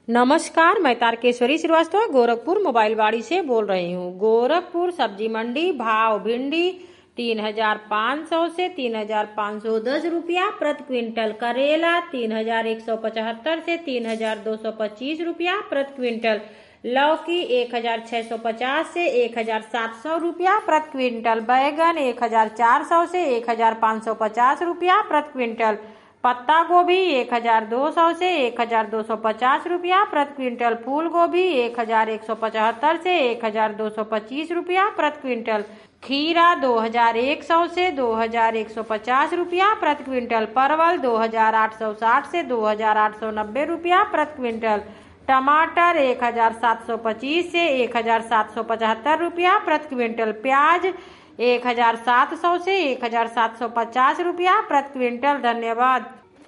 नमस्कार, मैं तारकेश्वरी श्रीवास्तव गोरखपुर मोबाइल वाड़ी से बोल रही हूँ। गोरखपुर सब्जी मंडी भाव भिंडी 3,500 से 3,510 रुपया प्रति क्विंटल, करेला 3,175 से 3,225 रुपया प्रति क्विंटल, लौकी 1,650 से 1,700 रुपया प्रति क्विंटल, बैगन 1,400 से 1,550 रुपया प्रति क्विंटल, पत्ता गोभी 1,200 से 1,250 रुपया प्रति क्विंटल, फूल गोभी 1,175 से 1,225 रुपया प्रति क्विंटल, खीरा 2,100 से 2,150 रुपया प्रति क्विंटल, परवल 2,860 से 2,890 रुपया प्रति क्विंटल, टमाटर 1,725 से 1,775 रुपया प्रति क्विंटल, प्याज 1,700 से 1,750 रुपया प्रति क्विंटल। धन्यवाद।